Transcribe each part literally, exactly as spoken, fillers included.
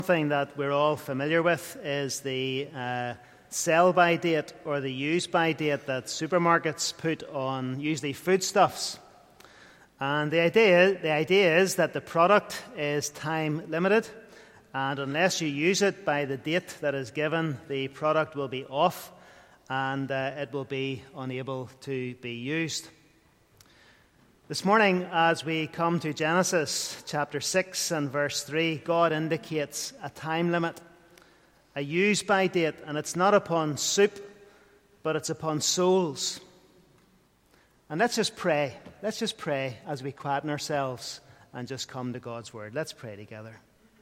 Something that we're all familiar with is the uh, sell-by date or the use-by date that supermarkets put on usually foodstuffs. And the idea, the idea is that the product is time limited, and unless you use it by the date that is given, the product will be off and uh, it will be unable to be used. This morning, as we come to Genesis chapter six and verse three, God indicates a time limit, a use-by date, and it's not upon soup, but it's upon souls. And let's just pray. Let's just pray as we quieten ourselves and just come to God's Word. Let's pray together.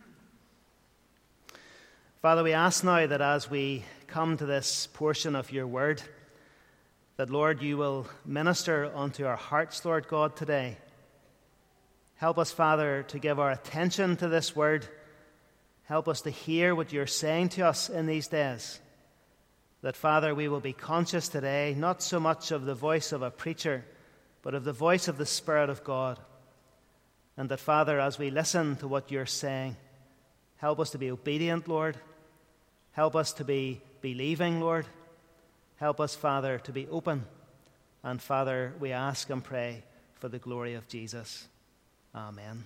Father, we ask now that as we come to this portion of your Word, that, Lord, you will minister unto our hearts, Lord God, today. Help us, Father, to give our attention to this word. Help us to hear what you're saying to us in these days. That, Father, we will be conscious today, not so much of the voice of a preacher, but of the voice of the Spirit of God. And that, Father, as we listen to what you're saying, help us to be obedient, Lord. Help us to be believing, Lord. Help us, Father, to be open. And, Father, we ask and pray for the glory of Jesus. Amen.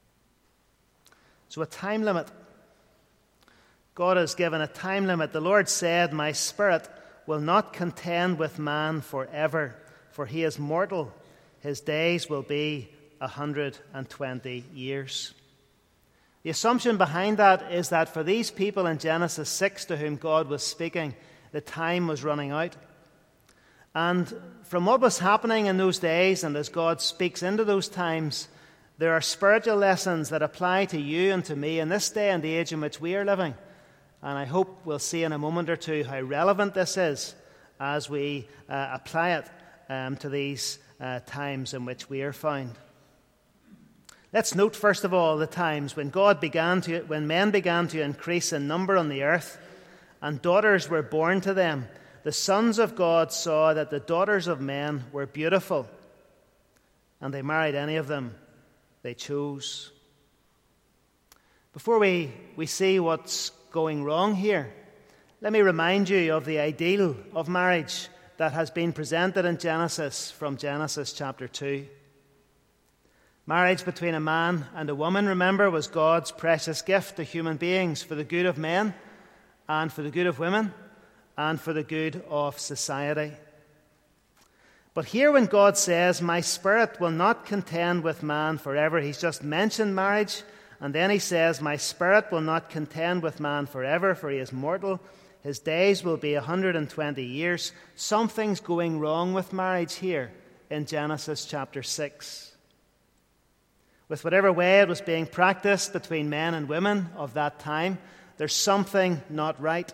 So a time limit. God has given a time limit. The Lord said, "My spirit will not contend with man forever, for he is mortal. His days will be a hundred and twenty years." The assumption behind that is that for these people in Genesis six to whom God was speaking, the time was running out. And from what was happening in those days, and as God speaks into those times, there are spiritual lessons that apply to you and to me in this day and the age in which we are living. And I hope we'll see in a moment or two how relevant this is as we uh, apply it um, to these uh, times in which we are found. Let's note first of all the times when God began to, when men began to increase in number on the earth, and daughters were born to them. The sons of God saw that the daughters of men were beautiful, and they married any of them they chose. Before we, we see what's going wrong here, let me remind you of the ideal of marriage that has been presented in Genesis from Genesis chapter two. Marriage between a man and a woman, remember, was God's precious gift to human beings for the good of men, and for the good of women, and for the good of society. But here when God says, "My spirit will not contend with man forever," he's just mentioned marriage, and then he says, "My spirit will not contend with man forever, for he is mortal. His days will be a hundred and twenty years." Something's going wrong with marriage here in Genesis chapter six. With whatever way it was being practiced between men and women of that time, there's something not right.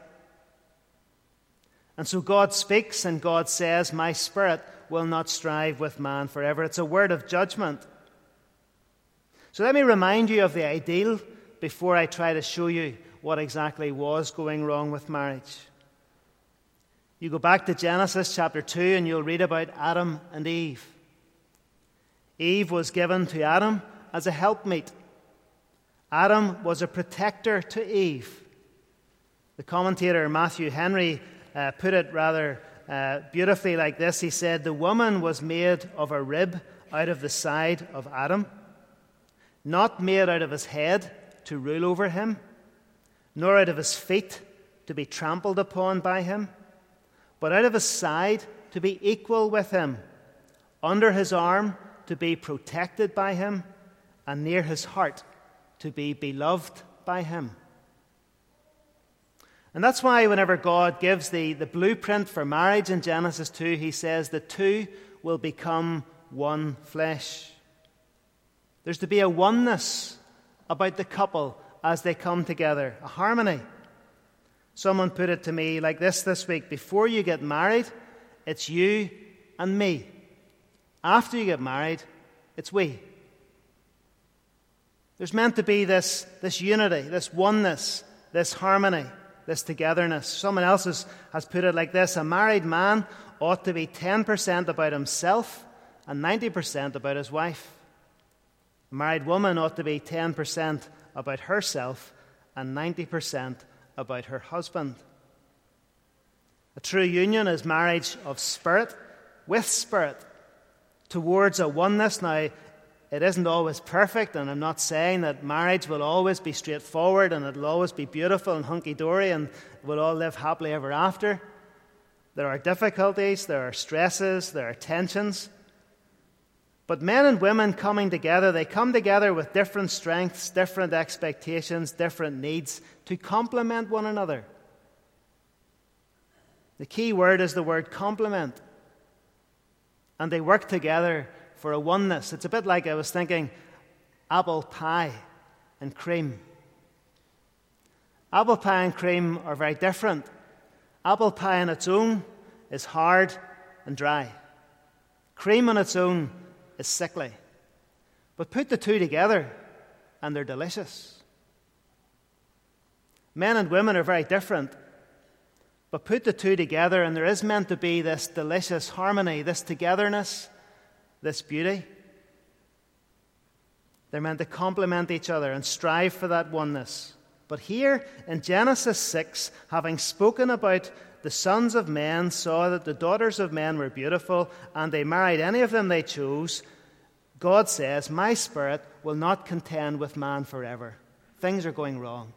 And so God speaks and God says, "My spirit will not strive with man forever." It's a word of judgment. So let me remind you of the ideal before I try to show you what exactly was going wrong with marriage. You go back to Genesis chapter two and you'll read about Adam and Eve. Eve was given to Adam as a helpmeet. Adam was a protector to Eve. The commentator Matthew Henry uh, put it rather uh, beautifully like this. He said, "The woman was made of a rib out of the side of Adam, not made out of his head to rule over him, nor out of his feet to be trampled upon by him, but out of his side to be equal with him, under his arm to be protected by him, and near his heart to be beloved by him." And that's why whenever God gives the, the blueprint for marriage in Genesis two, he says the two will become one flesh. There's to be a oneness about the couple as they come together, a harmony. Someone put it to me like this this week: before you get married, it's you and me. After you get married, it's we. There's meant to be this, this unity, this oneness, this harmony, this togetherness. Someone else has, has put it like this: a married man ought to be ten percent about himself and ninety percent about his wife. A married woman ought to be ten percent about herself and ninety percent about her husband. A true union is marriage of spirit with spirit towards a oneness. Now, it isn't always perfect, and I'm not saying that marriage will always be straightforward and it'll always be beautiful and hunky-dory and we'll all live happily ever after. There are difficulties, there are stresses, there are tensions. But men and women coming together, they come together with different strengths, different expectations, different needs to complement one another. The key word is the word complement. And they work together for a oneness. It's a bit like I was thinking apple pie and cream. Apple pie and cream are very different. Apple pie on its own is hard and dry. Cream on its own is sickly. But put the two together and they're delicious. Men and women are very different. But put the two together and there is meant to be this delicious harmony, this togetherness, this beauty. They're meant to complement each other and strive for that oneness. But here in Genesis six, having spoken about the sons of men saw that the daughters of men were beautiful, and they married any of them they chose, God says, my spirit will not contend with man forever. Things are going wrong.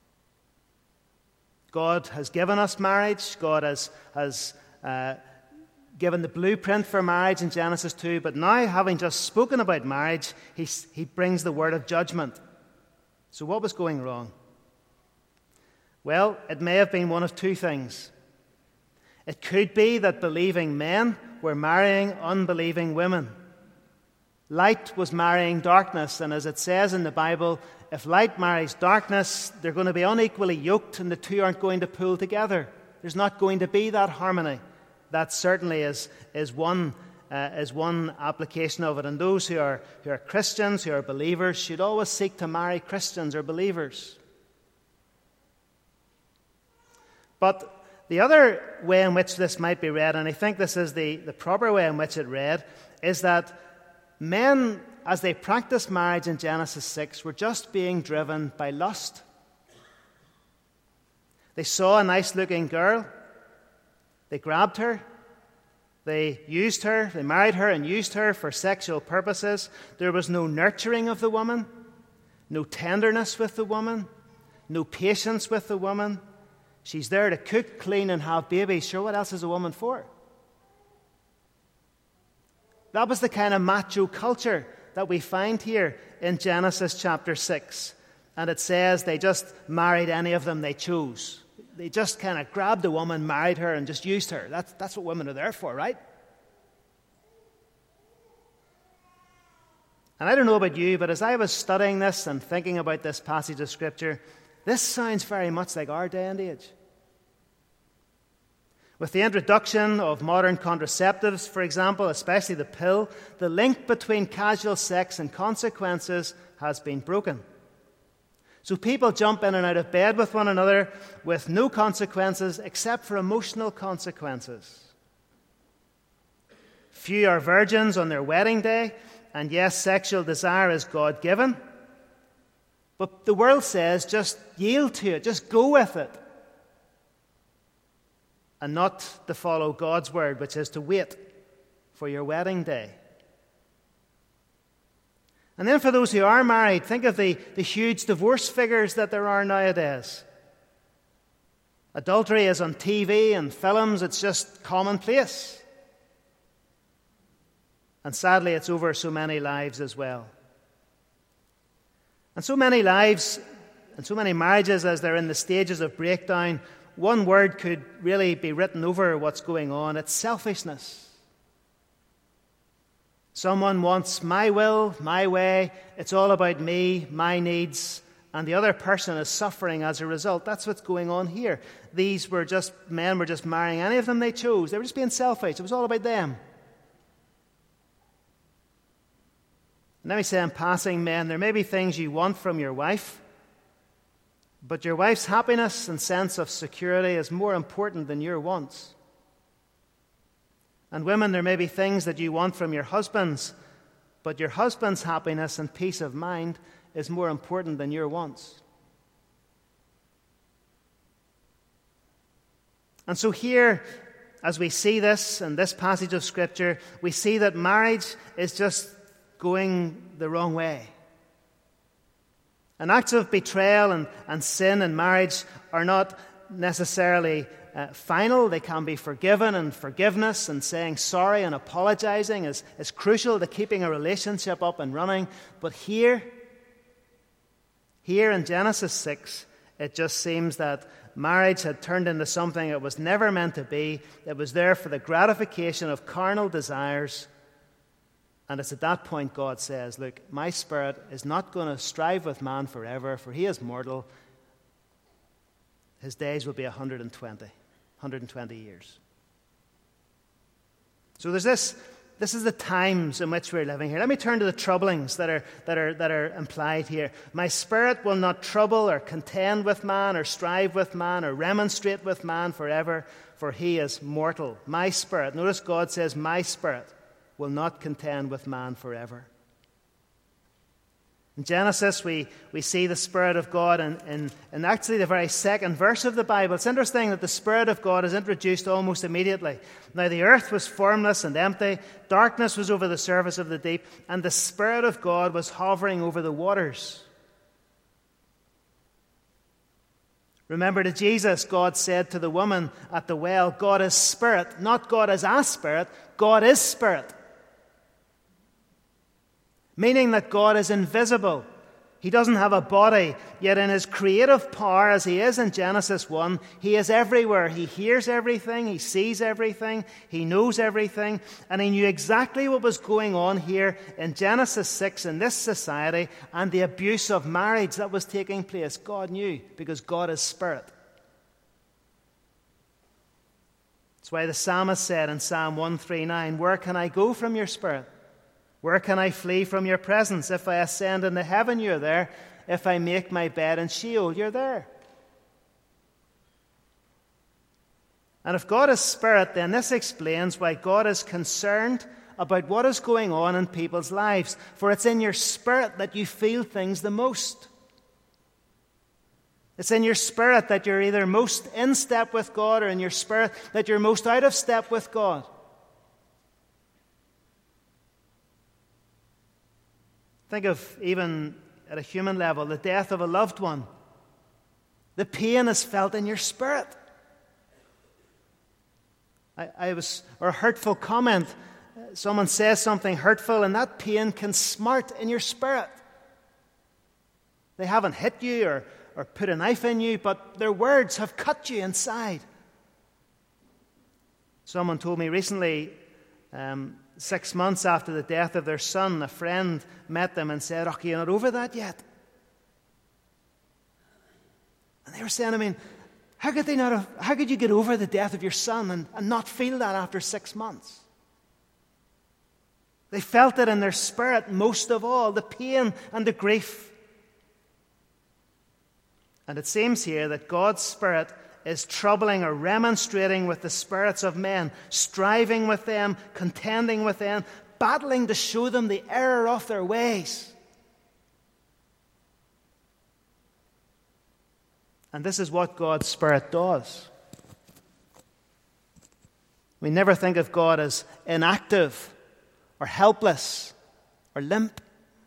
God has given us marriage. God has, has uh, given the blueprint for marriage in Genesis two. But now, having just spoken about marriage, he, he brings the word of judgment. So what was going wrong? Well, it may have been one of two things. It could be that believing men were marrying unbelieving women. Light was marrying darkness, and as it says in the Bible, if light marries darkness, they're going to be unequally yoked and the two aren't going to pull together. There's not going to be that harmony. That certainly is, is, one, uh, is one application of it. And those who are, who are Christians, who are believers, should always seek to marry Christians or believers. But the other way in which this might be read, and I think this is the, the proper way in which it read, is that men, as they practiced marriage in Genesis six, were just being driven by lust. They saw a nice-looking girl. They grabbed her. They used her. They married her and used her for sexual purposes. There was no nurturing of the woman, no tenderness with the woman, no patience with the woman. She's there to cook, clean, and have babies. Sure, what else is a woman for? That was the kind of macho culture that we find here in Genesis chapter six. And it says they just married any of them they chose. They just kind of grabbed a woman, married her, and just used her. That's, that's what women are there for, right? And I don't know about you, but as I was studying this and thinking about this passage of Scripture, this sounds very much like our day and age. With the introduction of modern contraceptives, for example, especially the pill, the link between casual sex and consequences has been broken. So people jump in and out of bed with one another with no consequences except for emotional consequences. Few are virgins on their wedding day, and yes, sexual desire is God-given. But the world says just yield to it, just go with it. And not to follow God's word, which is to wait for your wedding day. And then for those who are married, think of the, the huge divorce figures that there are nowadays. Adultery is on T V and films, it's just commonplace. And sadly, it's over so many lives as well. And so many lives and so many marriages, as they're in the stages of breakdown, one word could really be written over what's going on. It's selfishness. Someone wants my will, my way. It's all about me, my needs. And the other person is suffering as a result. That's what's going on here. These were just, men were just marrying any of them they chose. They were just being selfish. It was all about them. And let me say in passing, men, there may be things you want from your wife, but your wife's happiness and sense of security is more important than your wants. And women, there may be things that you want from your husbands, but your husband's happiness and peace of mind is more important than your wants. And so here, as we see this in this passage of Scripture, we see that marriage is just going the wrong way. And acts of betrayal and, and sin in marriage are not necessarily uh, final. They can be forgiven, and forgiveness and saying sorry and apologizing is, is crucial to keeping a relationship up and running. But here, here in Genesis six, it just seems that marriage had turned into something it was never meant to be. It was there for the gratification of carnal desires. And it's at that point God says, look, my Spirit is not going to strive with man forever, for he is mortal. His days will be one hundred twenty, one hundred twenty years. So there's this, this is the times in which we're living here. Let me turn to the troublings that are, that are, that are implied here. My Spirit will not trouble or contend with man or strive with man or remonstrate with man forever, for he is mortal. My Spirit, notice God says, my Spirit will not contend with man forever. In Genesis, we, we see the Spirit of God in, in, in actually the very second verse of the Bible. It's interesting that the Spirit of God is introduced almost immediately. Now the earth was formless and empty, darkness was over the surface of the deep, and the Spirit of God was hovering over the waters. Remember to Jesus, God said to the woman at the well, God is Spirit, not God is a Spirit, God is Spirit. Meaning that God is invisible. He doesn't have a body, yet in his creative power, as he is in Genesis one, he is everywhere. He hears everything, he sees everything, he knows everything, and he knew exactly what was going on here in Genesis six in this society and the abuse of marriage that was taking place. God knew, because God is Spirit. That's why the psalmist said in Psalm one thirty-nine, where can I go from your Spirit? Where can I flee from your presence? If I ascend into heaven, you're there. If I make my bed in Sheol, you're there. And if God is Spirit, then this explains why God is concerned about what is going on in people's lives. For it's in your spirit that you feel things the most. It's in your spirit that you're either most in step with God, or in your spirit that you're most out of step with God. Think of, even at a human level, the death of a loved one. The pain is felt in your spirit. I, I was, or a hurtful comment. Someone says something hurtful, and that pain can smart in your spirit. They haven't hit you or, or put a knife in you, but their words have cut you inside. Someone told me recently, um, Six months after the death of their son, a friend met them and said, "Oh, you're not over that yet?" And they were saying, I mean, how could they not have, how could you get over the death of your son and, and not feel that after six months? They felt it in their spirit most of all, the pain and the grief. And it seems here that God's Spirit is troubling or remonstrating with the spirits of men, striving with them, contending with them, battling to show them the error of their ways. And this is what God's Spirit does. We never think of God as inactive or helpless or limp.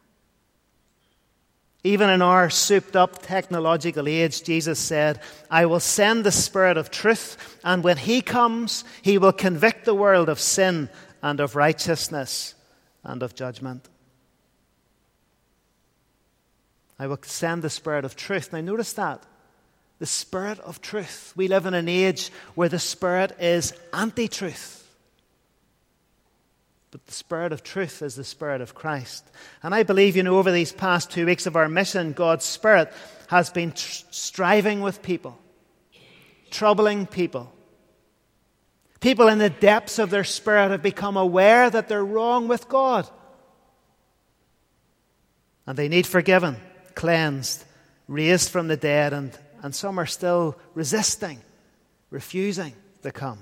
Even in our souped-up technological age, Jesus said, I will send the Spirit of truth, and when He comes, He will convict the world of sin and of righteousness and of judgment. I will send the Spirit of truth. Now notice that. The Spirit of truth. We live in an age where the Spirit is anti-truth. But the Spirit of truth is the Spirit of Christ. And I believe, you know, over these past two weeks of our mission, God's Spirit has been tr- striving with people, troubling people. People in the depths of their spirit have become aware that they're wrong with God. And they need forgiven, cleansed, raised from the dead, and, and some are still resisting, refusing to come.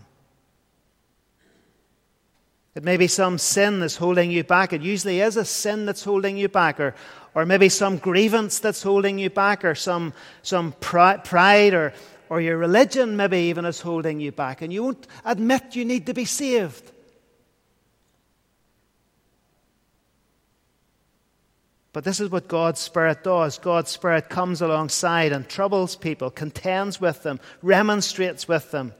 It may be some sin that's holding you back. It usually is a sin that's holding you back, or, or maybe some grievance that's holding you back, or some, some pride or, or your religion maybe even is holding you back, and you won't admit you need to be saved. But this is what God's Spirit does. God's Spirit comes alongside and troubles people, contends with them, remonstrates with them,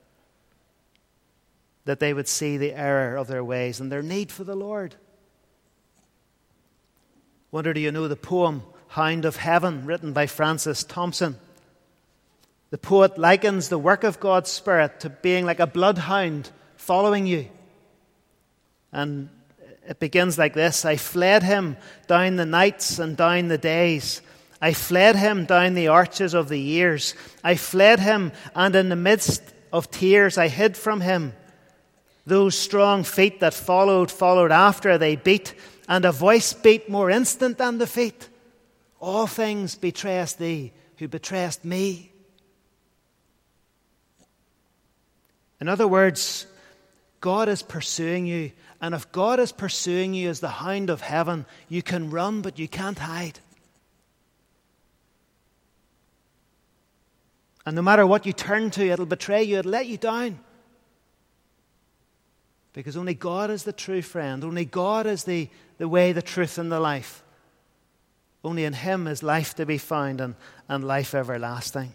that they would see the error of their ways and their need for the Lord. Wonder, do you know the poem Hound of Heaven, written by Francis Thompson? The poet likens the work of God's Spirit to being like a bloodhound following you. And it begins like this: I fled him down the nights and down the days. I fled him down the arches of the years. I fled him, and in the midst of tears I hid from him. Those strong feet that followed, followed after. They beat, and a voice beat more instant than the feet. All things betrayest thee, who betrayest me. In other words, God is pursuing you. And if God is pursuing you as the hound of heaven, you can run, but you can't hide. And no matter what you turn to, it'll betray you, it'll let you down. Because only God is the true friend. Only God is the, the way, the truth, and the life. Only in Him is life to be found, and, and life everlasting.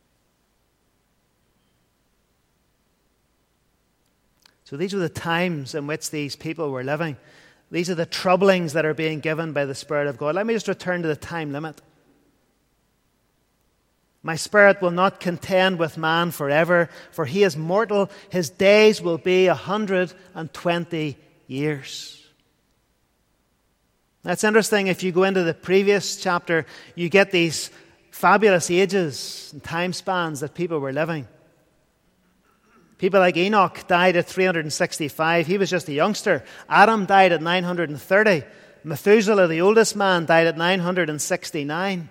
So these are the times in which these people were living. These are the troublings that are being given by the Spirit of God. Let me just return to the time limit. My spirit will not contend with man forever, for he is mortal. His days will be a hundred and twenty years. That's interesting. If you go into the previous chapter, you get these fabulous ages and time spans that people were living. People like Enoch died at three hundred sixty-five. He was just a youngster. Adam died at nine hundred thirty. Methuselah, the oldest man, died at nine hundred sixty-nine.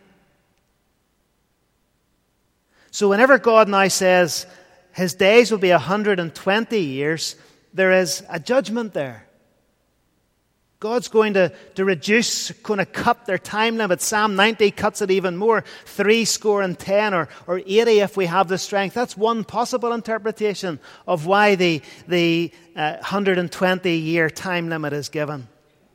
So whenever God now says his days will be one hundred twenty years, there is a judgment there. God's going to, to reduce, going to cut their time limit. Psalm ninety cuts it even more. Three score and ten, or, or eighty if we have the strength. That's one possible interpretation of why the, the uh, one hundred twenty year time limit is given.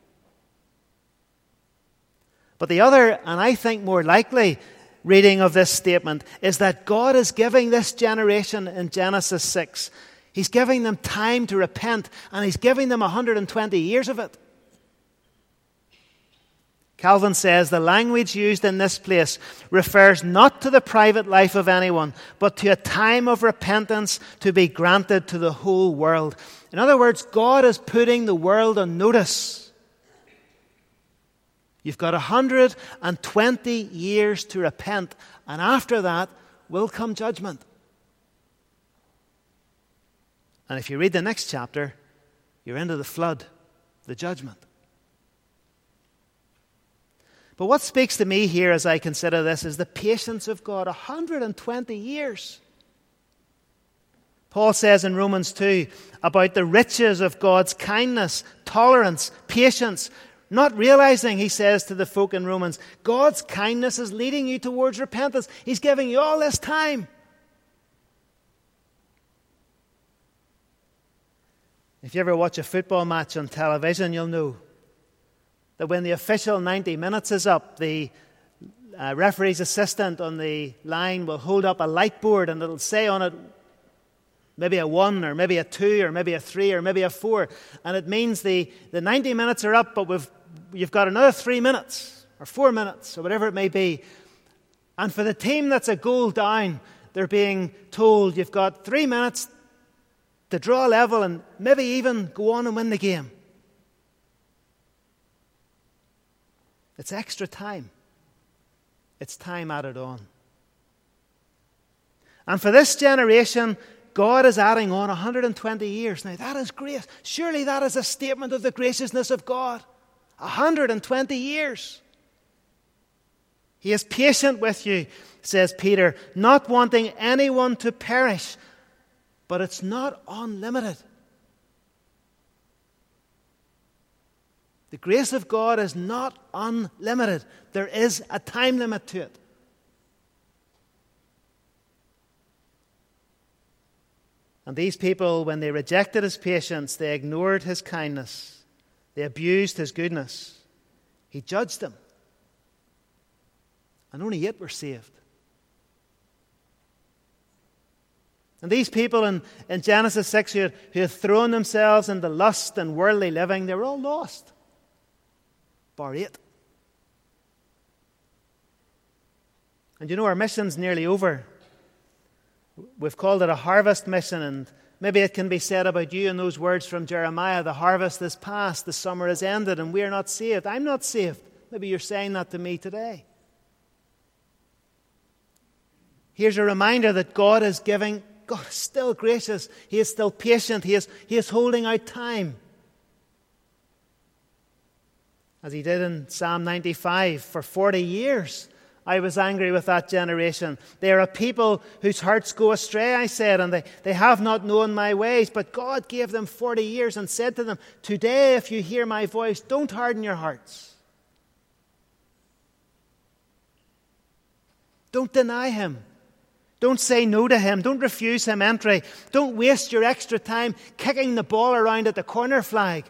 But the other, and I think more likely, reading of this statement is that God is giving this generation in Genesis six, He's giving them time to repent, and He's giving them one hundred twenty years of it. Calvin says the language used in this place refers not to the private life of anyone, but to a time of repentance to be granted to the whole world. In other words, God is putting the world on notice. You've got one hundred twenty years to repent, and after that will come judgment. And if you read the next chapter, you're into the flood, the judgment. But what speaks to me here as I consider this is the patience of God. one hundred twenty years. Paul says in Romans two about the riches of God's kindness, tolerance, patience. Not realizing, he says to the folk in Romans, God's kindness is leading you towards repentance. He's giving you all this time. If you ever watch a football match on television, you'll know that when the official ninety minutes is up, the uh, referee's assistant on the line will hold up a light board and it'll say on it maybe a one or maybe a two or maybe a three or maybe a four. And it means the, the ninety minutes are up, but we've, you've got another three minutes or four minutes or whatever it may be. And for the team that's a goal down, they're being told you've got three minutes to draw level and maybe even go on and win the game. It's extra time. It's time added on. And for this generation, God is adding on one hundred twenty years. Now, that is grace. Surely that is a statement of the graciousness of God. one hundred twenty years. He is patient with you, says Peter, not wanting anyone to perish. But it's not unlimited. The grace of God is not unlimited. There is a time limit to it. And these people, when they rejected his patience, they ignored his kindness. They abused his goodness. He judged them. And only eight were saved. And these people in, in Genesis six who had, who had thrown themselves into lust and worldly living, they were all lost. Bar eight. And you know, our mission's nearly over. We've called it a harvest mission, and maybe it can be said about you in those words from Jeremiah, the harvest is past, the summer is ended, and we are not saved. I'm not saved. Maybe you're saying that to me today. Here's a reminder that God is giving, God is still gracious. He is still patient. He is, he is holding out time. As he did in Psalm ninety-five, for forty years I was angry with that generation. They are a people whose hearts go astray, I said, and they, they have not known my ways. But God gave them forty years and said to them, today if you hear my voice, don't harden your hearts. Don't deny him. Don't say no to him. Don't refuse him entry. Don't waste your extra time kicking the ball around at the corner flag.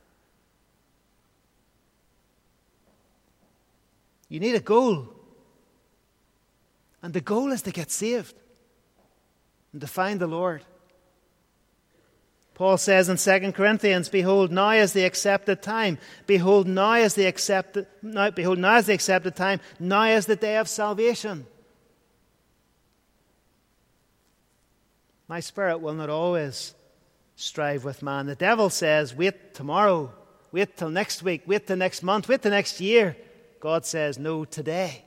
You need a goal. And the goal is to get saved and to find the Lord. Paul says in Second Corinthians, Behold, now is the accepted time. Behold, now is the accepted now, behold, now is the accepted time. Now is the day of salvation. My spirit will not always strive with man. The devil says, wait tomorrow, wait till next week, wait till next month, wait till next year. God says, no, today.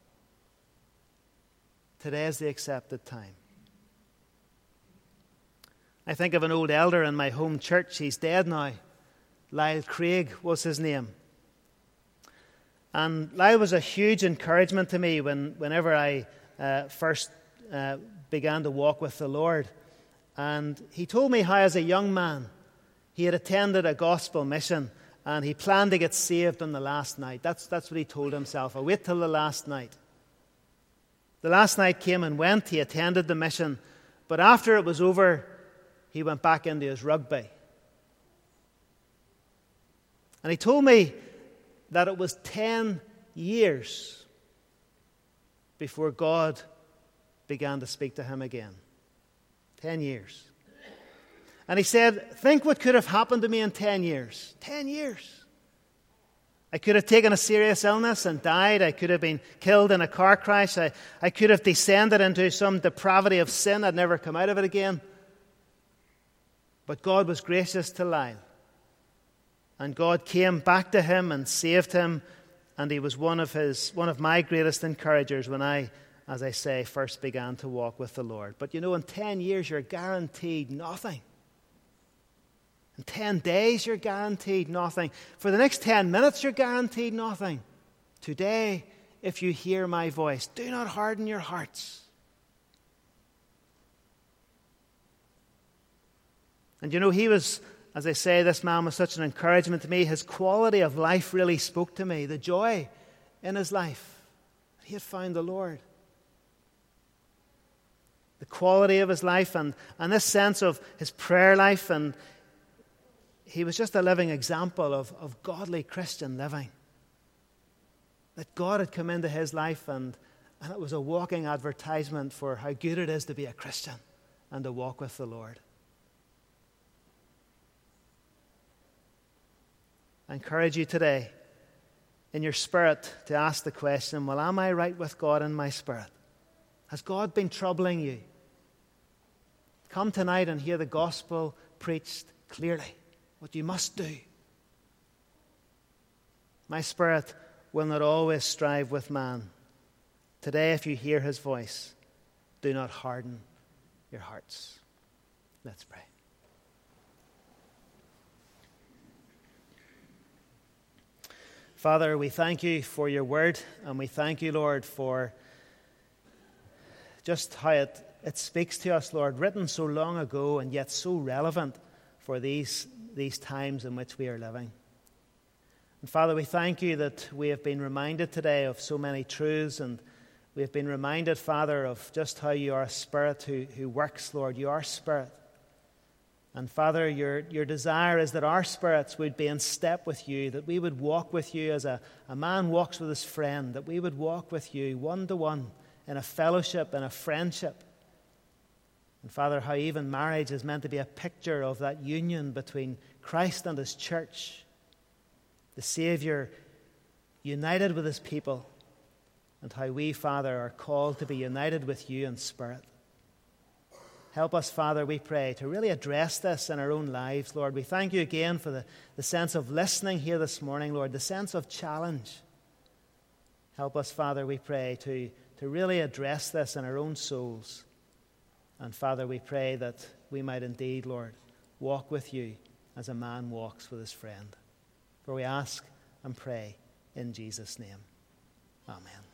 Today is the accepted time. I think of an old elder in my home church. He's dead now. Lyle Craig was his name. And Lyle was a huge encouragement to me when, whenever I uh, first uh, began to walk with the Lord. And he told me how as a young man he had attended a gospel mission and he planned to get saved on the last night. That's, that's what he told himself. I'll wait till the last night. The last night came and went. He attended the mission. But after it was over, he went back into his rugby. And he told me that it was ten years before God began to speak to him again. Ten years. And he said, think what could have happened to me in ten years. Ten years. I could have taken a serious illness and died. I could have been killed in a car crash. I, I could have descended into some depravity of sin. I'd never come out of it again. But God was gracious to Lyle. And God came back to him and saved him. And he was one of his, one of my greatest encouragers when I, as I say, first began to walk with the Lord. But you know, in ten years, you're guaranteed nothing. In ten days, you're guaranteed nothing. For the next ten minutes, you're guaranteed nothing. Today, if you hear my voice, do not harden your hearts. And you know, he was, as I say, this man was such an encouragement to me. His quality of life really spoke to me. The joy in his life. He had found the Lord. The quality of his life and, and this sense of his prayer life, and he was just a living example of, of godly Christian living. That God had come into his life, and, and it was a walking advertisement for how good it is to be a Christian and to walk with the Lord. I encourage you today, in your spirit, to ask the question, well, am I right with God in my spirit? Has God been troubling you? Come tonight and hear the gospel preached clearly. What you must do. My spirit will not always strive with man. Today, if you hear his voice, do not harden your hearts. Let's pray. Father, we thank you for your word, and we thank you, Lord, for just how it, it speaks to us, Lord, written so long ago and yet so relevant for these these times in which we are living. And Father, we thank you that we have been reminded today of so many truths, and we have been reminded, Father, of just how you are a spirit who, who works, Lord. You are spirit, And Father, your, your desire is that our spirits would be in step with you, that we would walk with you as a, a man walks with his friend, that we would walk with you one to one in a fellowship and a friendship. And Father, how even marriage is meant to be a picture of that union between Christ and his church, the Savior united with his people, and how we, Father, are called to be united with you in spirit. Help us, Father, we pray, to really address this in our own lives, Lord. We thank you again for the, the sense of listening here this morning, Lord, the sense of challenge. Help us, Father, we pray, to, to really address this in our own souls. And Father, we pray that we might indeed, Lord, walk with you as a man walks with his friend. For we ask and pray in Jesus' name. Amen.